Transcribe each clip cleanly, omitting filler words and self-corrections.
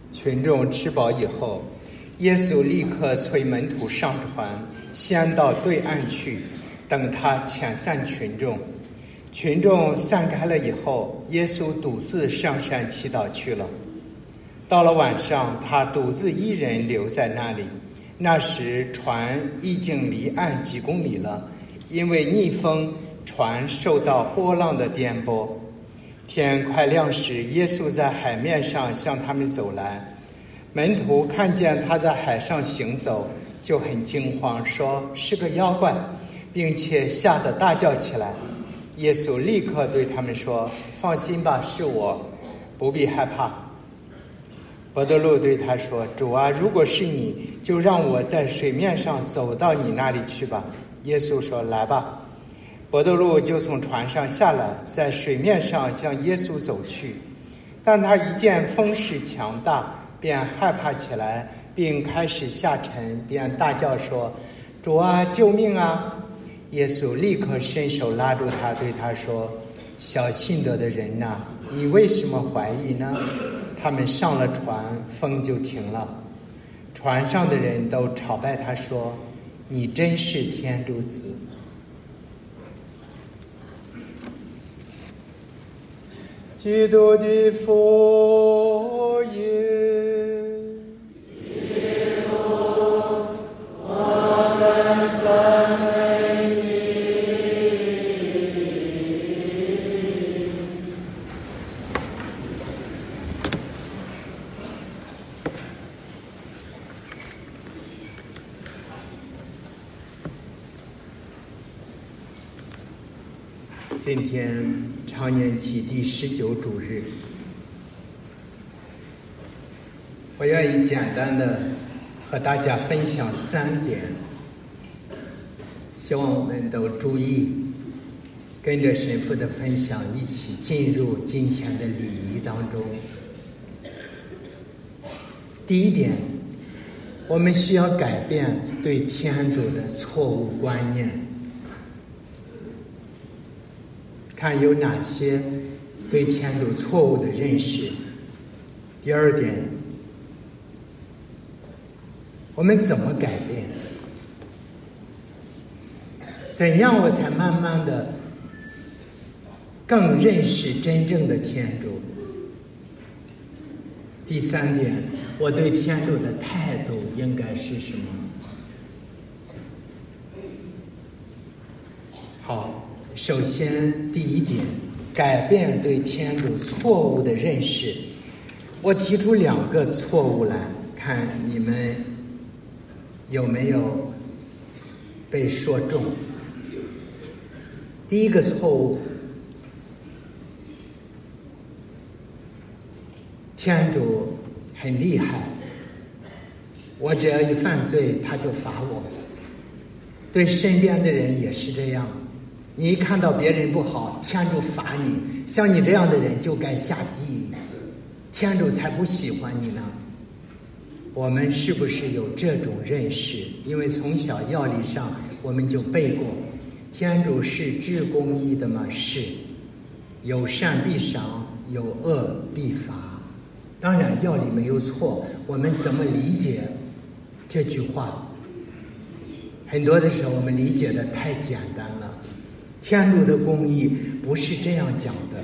群众吃饱以后，耶稣立刻催门徒上船，先到对岸去，等他遣散群众。群众散开了以后，耶稣独自上山祈祷去了。到了晚上，他独自一人留在那里。那时船已经离岸几公里了，因为逆风，船受到波浪的颠簸。天快亮时，耶稣在海面上向他们走来。门徒看见他在海上行走，就很惊慌，说是个妖怪，并且吓得大叫起来。耶稣立刻对他们说，放心吧，是我，不必害怕。伯多禄对他说，主啊，如果是你，就让我在水面上走到你那里去吧。耶稣说，来吧。伯多禄就从船上下来，在水面上向耶稣走去。但他一见风势强大，便害怕起来，并开始下沉，便大叫说，主啊，救命啊！耶稣立刻伸手拉住他，对他说，小信德的人哪，你为什么怀疑呢？他们上了船，风就停了。船上的人都朝拜他说，你真是天主子。基督的福音。基督，我们赞美你。今天常年期第19主日，我愿意简单的和大家分享3点，希望我们都注意，跟着神父的分享一起进入今天的礼仪当中。第一点，我们需要改变对天主的错误观念。看有哪些对天主错误的认识。第二点，我们怎么改变？怎样我才慢慢的更认识真正的天主？第三点，我对天主的态度应该是什么？好。首先，第一点，改变对天主错误的认识。我提出2个错误来，看你们有没有被说中。第一个错误，天主很厉害，我只要一犯罪，他就罚我。对身边的人也是这样。你一看到别人不好，天主罚你，像你这样的人就该下地狱，天主才不喜欢你呢。我们是不是有这种认识？因为从小药理上我们就背过，天主是至公义的吗？是，有善必赏，有恶必罚。当然药理没有错，我们怎么理解这句话？很多的时候我们理解的太简单了。天主的公义不是这样讲的。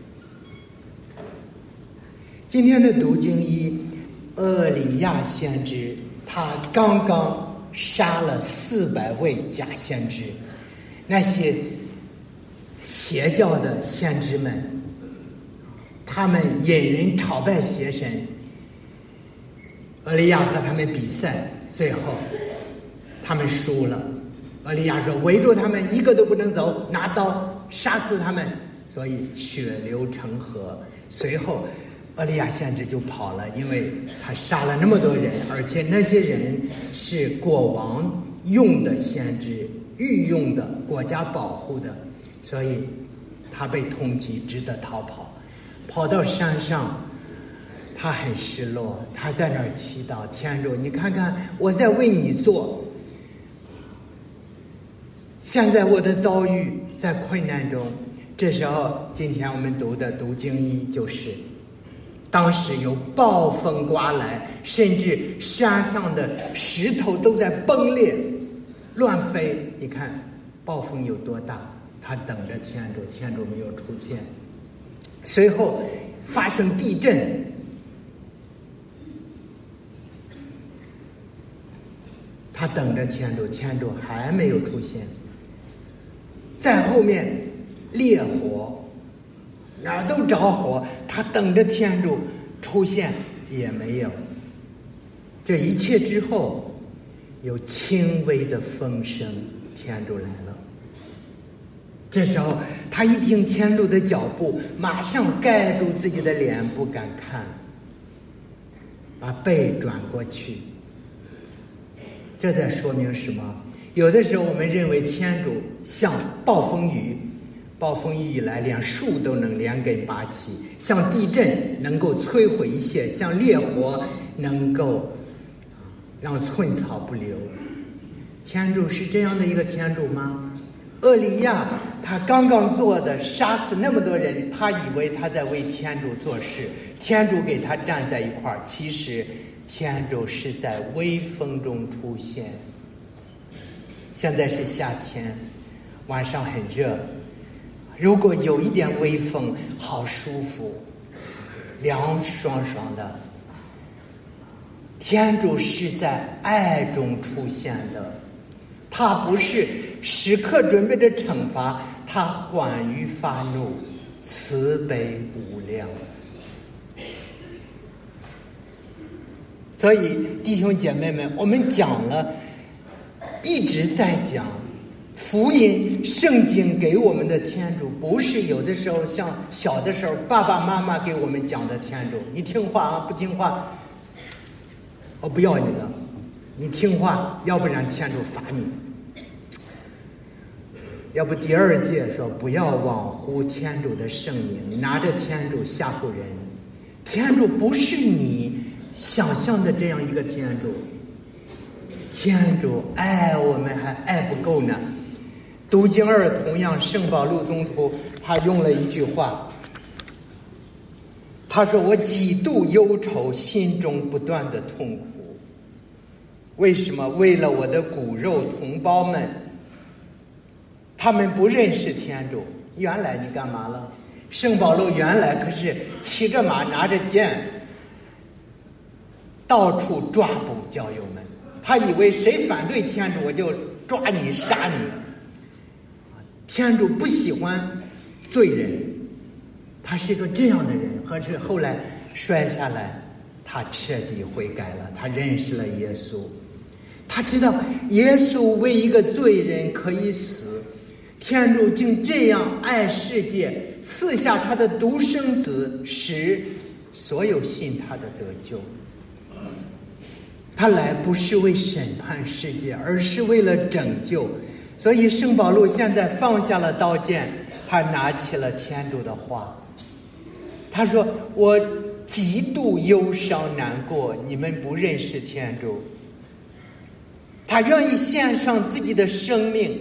今天的读经一，厄里亚先知，他刚刚杀了400位假先知，那些邪教的先知们，他们引人朝拜邪神。厄里亚和他们比赛，最后他们输了。厄里亚说，围住他们，一个都不能走，拿刀杀死他们，所以血流成河。随后厄里亚先知就跑了，因为他杀了那么多人，而且那些人是国王用的先知，御用的，国家保护的，所以他被通缉，只得逃跑。跑到山上，他很失落，他在那儿祈祷，天主，你看看我在为你做，现在我的遭遇在困难中。这时候今天我们读的读经一就是当时有暴风刮来，甚至山上的石头都在崩裂乱飞。你看暴风有多大，他等着天主，天主没有出现。随后发生地震，他等着天主，天主还没有出现。在后面烈火，哪儿都着火，他等着天主出现也没有。这一切之后，有轻微的风声，天主来了。这时候他一听天主的脚步，马上盖住自己的脸，不敢看，把背转过去。这在说明什么？有的时候我们认为天主像暴风雨，暴风雨一来连树都能连根拔起，像地震能够摧毁一切，像烈火能够让寸草不留。天主是这样的一个天主吗？厄利亚他刚刚做的杀死那么多人，他以为他在为天主做事，天主给他站在一块儿，其实天主是在微风中出现。现在是夏天，晚上很热，如果有一点微风，好舒服，凉爽爽的。天主是在爱中出现的，他不是时刻准备着惩罚，他缓于发怒，慈悲无量。所以弟兄姐妹们，我们讲了，一直在讲福音，圣经给我们的天主不是有的时候像小的时候爸爸妈妈给我们讲的天主，你听话啊，不听话我不要你了，你听话，要不然天主罚你。要不第二诫说不要妄呼天主的圣名，拿着天主吓唬人。天主不是你想象的这样一个天主，天主爱我们还爱不够呢。读经二同样，圣保禄宗徒他用了一句话，他说我几度忧愁，心中不断的痛苦。为什么？为了我的骨肉同胞们，他们不认识天主。原来你干嘛了？圣保禄原来可是骑着马拿着剑到处抓捕教友们，他以为谁反对天主我就抓你杀你。天主不喜欢罪人，他是一个这样的人。可是后来摔下来，他彻底悔改了，他认识了耶稣，他知道耶稣为一个罪人可以死，天主竟这样爱世界，赐下他的独生子，使所有信他的得救。他来不是为审判世界，而是为了拯救。所以圣保禄现在放下了刀剑，他拿起了天主的话，他说我极度忧伤难过，你们不认识天主。他愿意献上自己的生命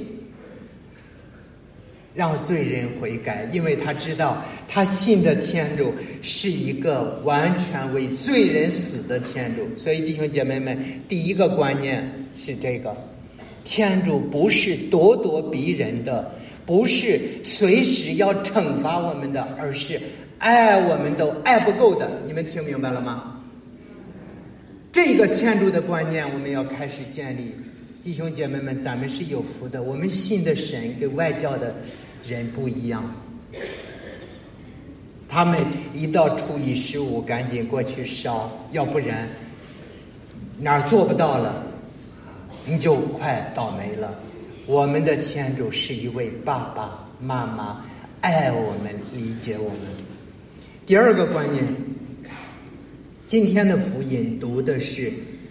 让罪人悔改，因为他知道他信的天主是一个完全为罪人死的天主。所以弟兄姐妹们，第一个观念是这个，天主不是咄咄逼人的，不是随时要惩罚我们的，而是爱我们都爱不够的。你们听明白了吗？这个天主的观念我们要开始建立。弟兄姐妹们，咱们是有福的，我们信的神跟外教的人不一样，他们一到初一15赶紧过去烧，要不然哪儿做不到了你就快倒霉了。我们的天主是一位爸爸妈妈，爱我们，理解我们。第二个观念，今天的福音读的是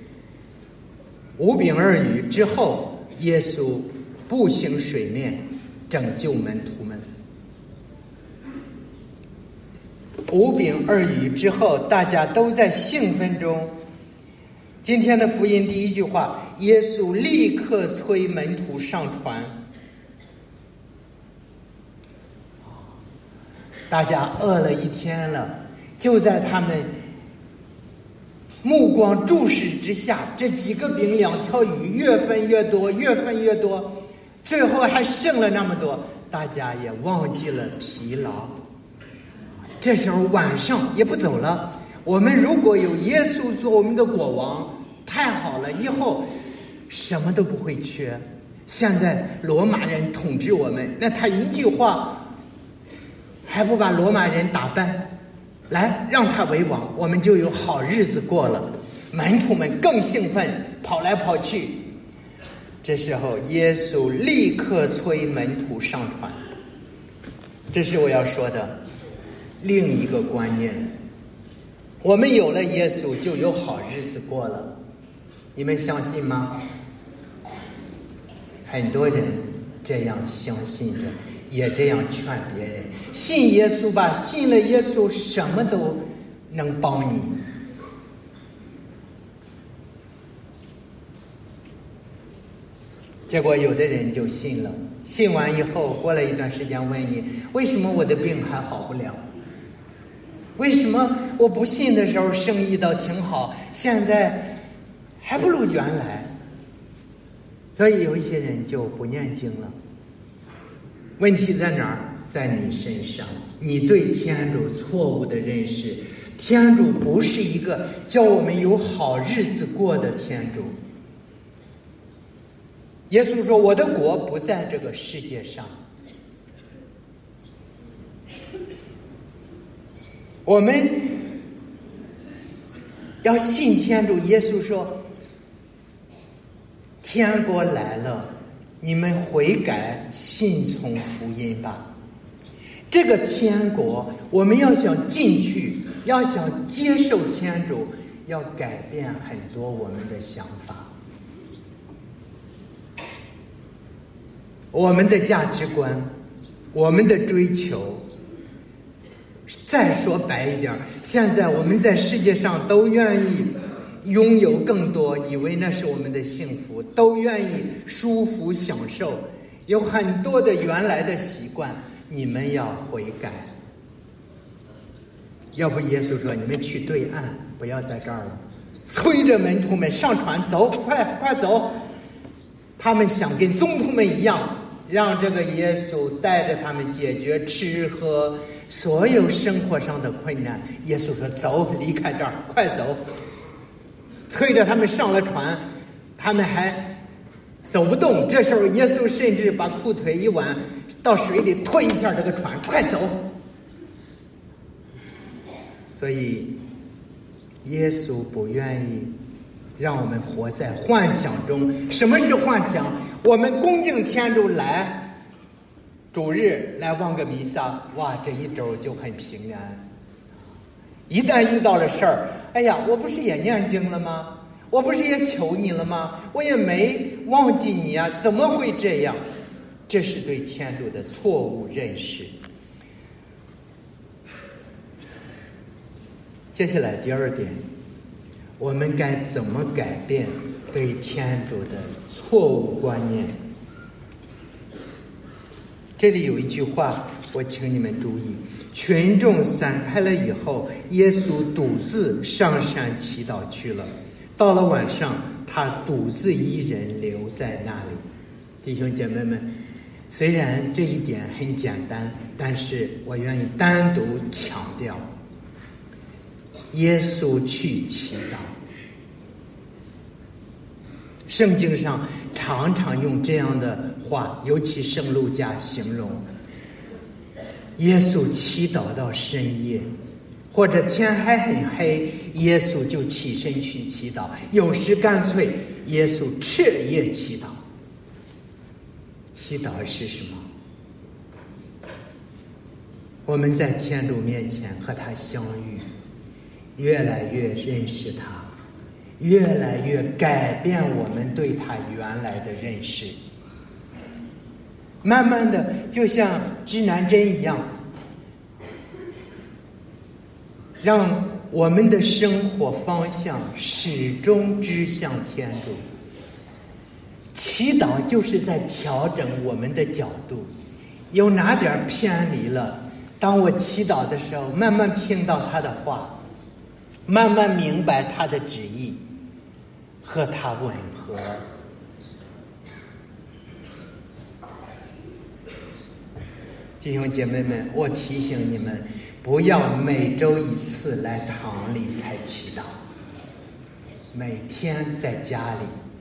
5饼2鱼之后，耶稣步行水面拯救门徒们。5饼2鱼之后，大家都在兴奋中。今天的福音第一句话，耶稣立刻催门徒上船。大家饿了一天了， 就在他们目光注视之下，这几个饼2条鱼越分越多，越分越多，最后还剩了那么多，大家也忘记了疲劳。这时候晚上也不走了，我们如果有耶稣做我们的国王，太好了，以后什么都不会缺。现在罗马人统治我们，那他一句话还不把罗马人打败，来让他为王，我们就有好日子过了。门徒们更兴奋，跑来跑去。这时候耶稣立刻催门徒上船。这是我要说的另一个观念。我们有了耶稣就有好日子过了，你们相信吗？很多人这样相信着，也这样劝别人，信耶稣吧，信了耶稣什么都能帮你。结果有的人就信了，信完以后过了一段时间问你，为什么我的病还好不了？为什么我不信的时候生意倒挺好，现在还不如原来？所以有一些人就不念经了。问题在哪儿？在你身上，你对天主错误的认识。天主不是一个叫我们有好日子过的天主。耶稣说，我的国不在这个世界上。我们要信天主。耶稣说，天国来了，你们悔改信从福音吧。这个天国我们要想进去，要想接受天主，要改变很多我们的想法，我们的价值观，我们的追求。再说白一点，现在我们在世界上都愿意拥有更多，以为那是我们的幸福，都愿意舒服享受，有很多的原来的习惯，你们要悔改。要不耶稣说，你们去对岸，不要在这儿了，催着门徒们上船走，快走。他们想跟宗徒们一样，让这个耶稣带着他们解决吃喝所有生活上的困难。耶稣说，走，离开这儿，快走。催着他们上了船，他们还走不动。这时候耶稣甚至把裤腿一挽，到水里推一下这个船，快走。所以耶稣不愿意让我们活在幻想中。什么是幻想？我们恭敬天主来主日来望个弥撒，哇，这一周就很平安。一旦遇到了事儿，哎呀，我不是也念经了吗？我不是也求你了吗？我也没忘记你啊，怎么会这样？这是对天主的错误认识。接下来第二点，我们该怎么改变对天主的错误观念？这里有一句话，我请你们注意：群众散开了以后，耶稣独自上山祈祷去了。到了晚上，他独自一人留在那里。弟兄姐妹们，虽然这一点很简单，但是我愿意单独强调，耶稣去祈祷。圣经上常常用这样的话，尤其圣路加形容耶稣祈祷到深夜，或者天还很黑，耶稣就起身去祈祷。有时干脆耶稣彻夜祈祷。祈祷是什么？我们在天主面前和他相遇，越来越认识他，越来越改变我们对他原来的认识。慢慢的，就像指南针一样，让我们的生活方向始终指向天主。祈祷就是在调整我们的角度，有哪点偏离了， 当我祈祷的时候，慢慢听到他的话，慢慢明白他的旨意，和他吻合。弟兄姐妹们，我提醒你们，不要每周一次来堂里才祈祷，每天在家里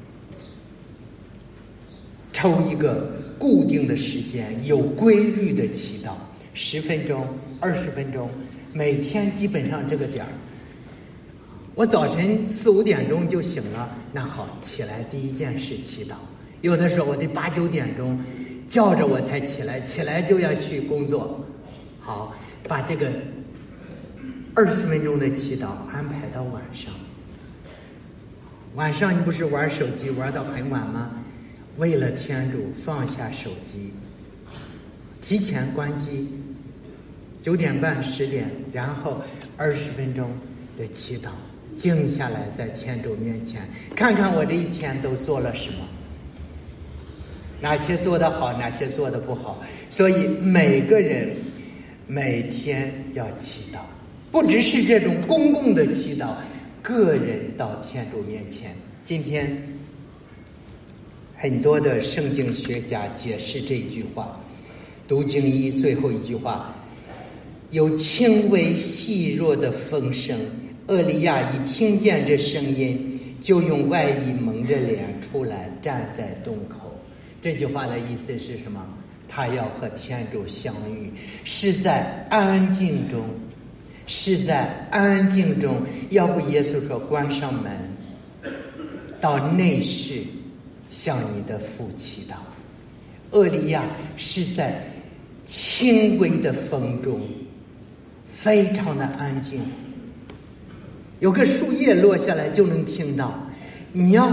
抽一个固定的时间，有规律的祈祷，10分钟、20分钟，每天基本上这个点儿。我早晨4、5点钟就醒了，那好，起来第一件事祈祷。有的时候我得8、9点钟叫着我才起来，起来就要去工作。好，把这个20分钟的祈祷安排到晚上。晚上你不是玩手机玩到很晚吗？为了天主，放下手机，提前关机，9点半、10点，然后20分钟的祈祷，静下来在天主面前，看看我这一天都做了什么，哪些做得好，哪些做得不好。所以每个人每天要祈祷，不只是这种公共的祈祷，个人到天主面前。今天很多的圣经学家解释这一句话，读经一最后一句话，有轻微细弱的风声，厄利亚一听见这声音，就用外衣蒙着脸出来，站在洞口。这句话的意思是什么？他要和天主相遇，是在安静中，是在安静中。要不耶稣说关上门，到内室向你的父祈祷。厄利亚是在轻微的风中，非常的安静，有个树叶落下来就能听到。你要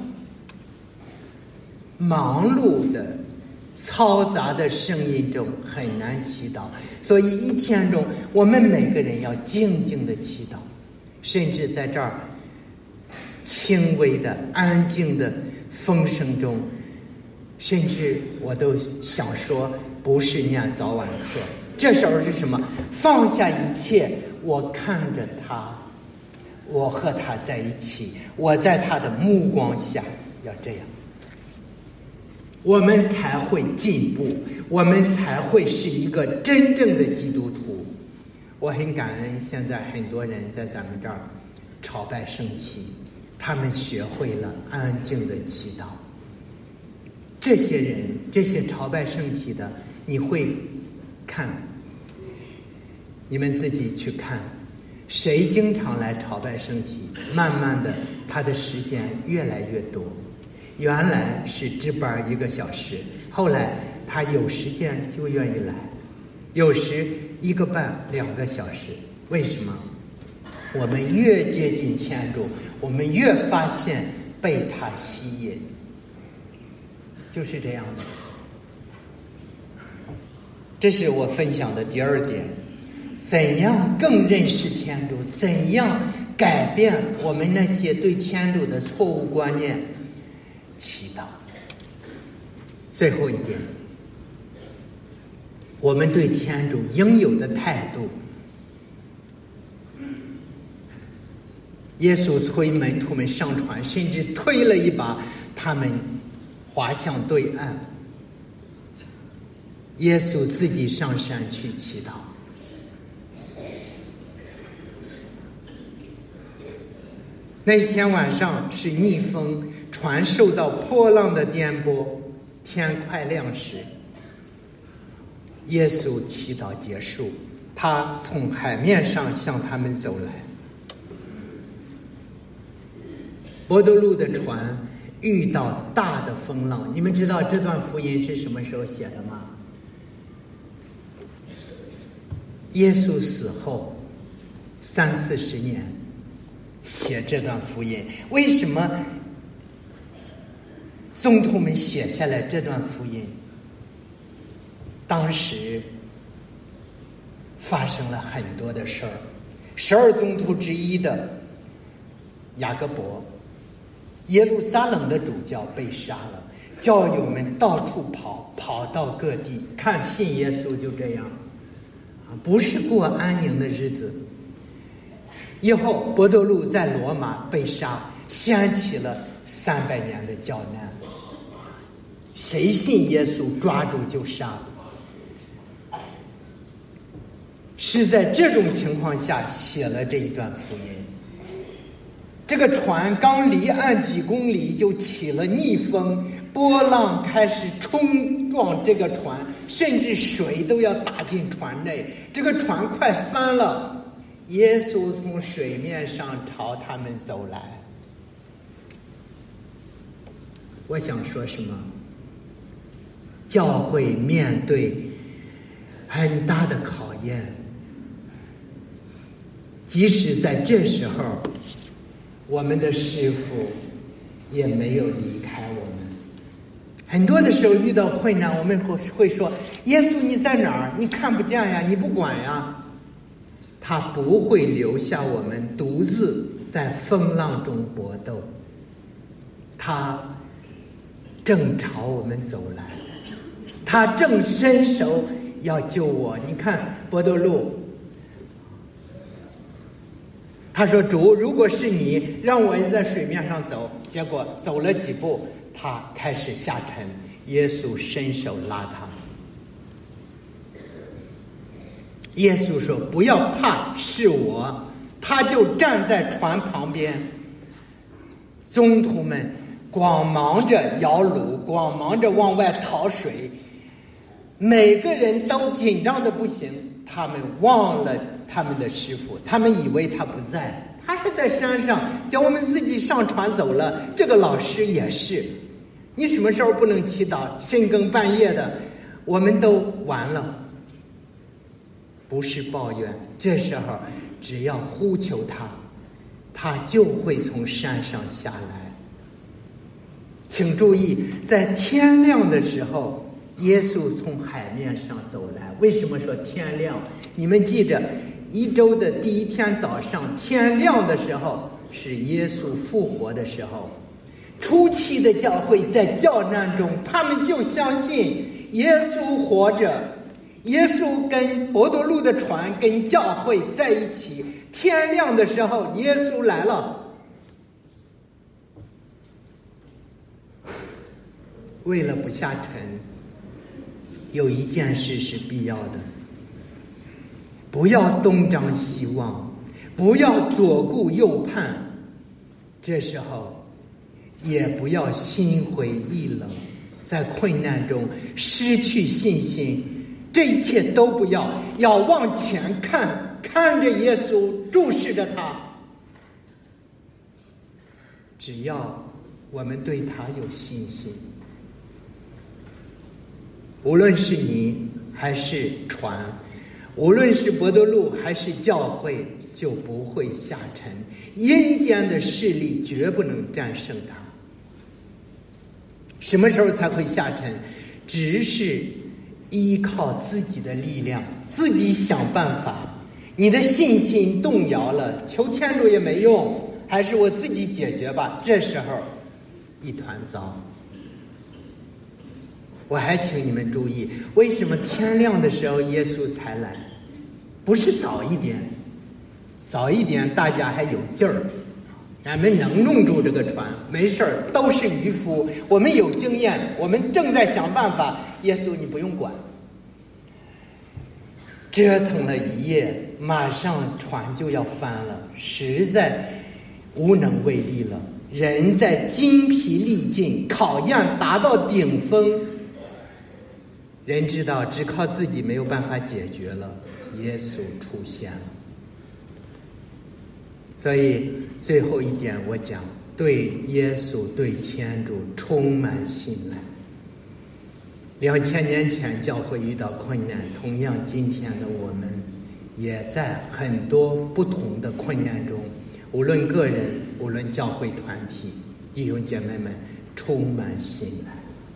忙碌的嘈杂的声音中很难祈祷，所以一天中我们每个人要静静的祈祷，甚至在这儿轻微的安静的风声中，甚至我都想说不是念早晚课，这时候是什么？放下一切，我看着他，我和他在一起，我在他的目光下，要这样，我们才会进步，我们才会是一个真正的基督徒。我很感恩现在很多人在咱们这儿朝拜圣体，他们学会了安静的祈祷。这些人，这些朝拜圣体的，你会看，你们自己去看，谁经常来朝拜圣体，慢慢的他的时间越来越多。原来是值班1个小时，后来他有时间就愿意来，有时1个半、2个小时。为什么？我们越接近天主，我们越发现被他吸引，就是这样的。这是我分享的第2点，怎样更认识天主，怎样改变我们那些对天主的错误观念。祈祷。最后一点，我们对天主应有的态度。耶稣催门徒们上船，甚至推了一把，他们滑向对岸。耶稣自己上山去祈祷。那天晚上是逆风，船受到波浪的颠簸，天快亮时，耶稣祈祷结束，他从海面上向他们走来。伯多禄的船遇到大的风浪，你们知道这段福音是什么时候写的吗？耶稣死后30-40年写这段福音。为什么宗徒们写下来这段福音？当时发生了很多的事儿。12宗徒之一的雅各伯，耶路撒冷的主教被杀了，教友们到处跑到各地，看信耶稣就这样。 不是过安宁的日子。以后伯多禄在罗马被杀，掀起了300年的教难。谁信耶稣，抓住就杀。是在这种情况下写了这一段福音。这个船刚离岸几公里就起了逆风，波浪开始冲撞这个船，甚至水都要打进船内，这个船快翻了。耶稣从水面上朝他们走来。我想说什么？教会面对很大的考验，即使在这时候，我们的师父也没有离开我们。很多的时候遇到困难，我们会说：耶稣你在哪儿？你看不见呀，你不管呀。他不会留下我们独自在风浪中搏斗，他正朝我们走来，他正伸手要救我。你看伯多禄，他说：主，如果是你让我在水面上走，结果走了几步，他开始下沉，耶稣伸手拉他。耶稣说：不要怕，是我。他就站在船旁边，宗徒们光忙着摇橹，光忙着往外讨水，每个人都紧张的不行。他们忘了他们的师父，他们以为他不在，他还在山上，叫我们自己上船走了。这个老师也是，你什么时候不能祈祷？深更半夜的，我们都完了。不是抱怨，这时候只要呼求他，他就会从山上下来。请注意，在天亮的时候，耶稣从海面上走来。为什么说天亮？你们记着，一周的第一天早上天亮的时候是耶稣复活的时候。初期的教会在教难中，他们就相信耶稣活着，耶稣跟伯多禄的船跟教会在一起。天亮的时候耶稣来了。为了不下沉，有一件事是必要的，不要东张西望，不要左顾右盼，这时候也不要心灰意冷，在困难中失去信心，这一切都不要，要往前看，看着耶稣，注视着他。只要我们对他有信心，无论是你还是船，无论是伯多禄还是教会，就不会下沉。阴间的势力绝不能战胜它。什么时候才会下沉？只是依靠自己的力量，自己想办法。你的信心动摇了，求天主也没用，还是我自己解决吧。这时候一团糟。我还请你们注意，为什么天亮的时候耶稣才来？不是早一点，早一点大家还有劲儿，俺们能弄住这个船，没事儿，都是渔夫，我们有经验，我们正在想办法。耶稣你不用管。折腾了一夜，马上船就要翻了，实在无能为力了。人在筋疲力尽，考验达到顶峰，人知道只靠自己没有办法解决了，耶稣出现了。所以最后一点我讲，对耶稣对天主充满信赖。2000年前教会遇到困难，同样今天的我们也在很多不同的困难中，无论个人无论教会团体，弟兄姐妹们充满信赖，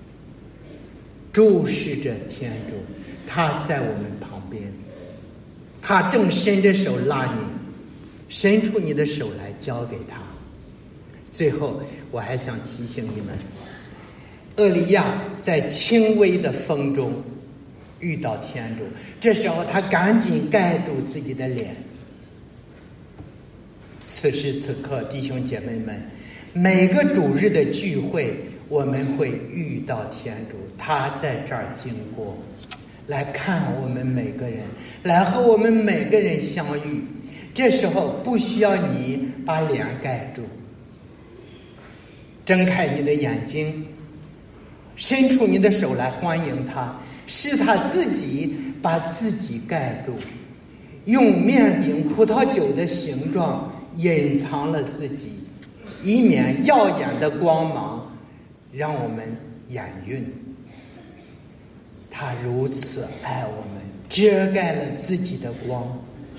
注视着天主，他在我们旁边，他正伸着手拉你，伸出你的手来交给他。最后我还想提醒你们，厄利亚在轻微的风中遇到天主。这时候他赶紧盖住自己的脸。此时此刻，弟兄姐妹们，每个主日的聚会，我们会遇到天主，他在这儿经过，来看我们每个人，来和我们每个人相遇。这时候不需要你把脸盖住，睁开你的眼睛，伸出你的手来欢迎他，是他自己把自己盖住，用面饼葡萄酒的形状隐藏了自己，以免耀眼的光芒让我们眼晕。他如此爱我们，遮盖了自己的光。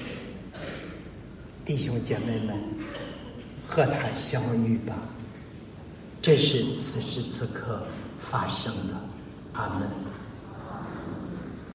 弟兄姐妹们，和他相遇吧，这是此时此刻发生的。阿门。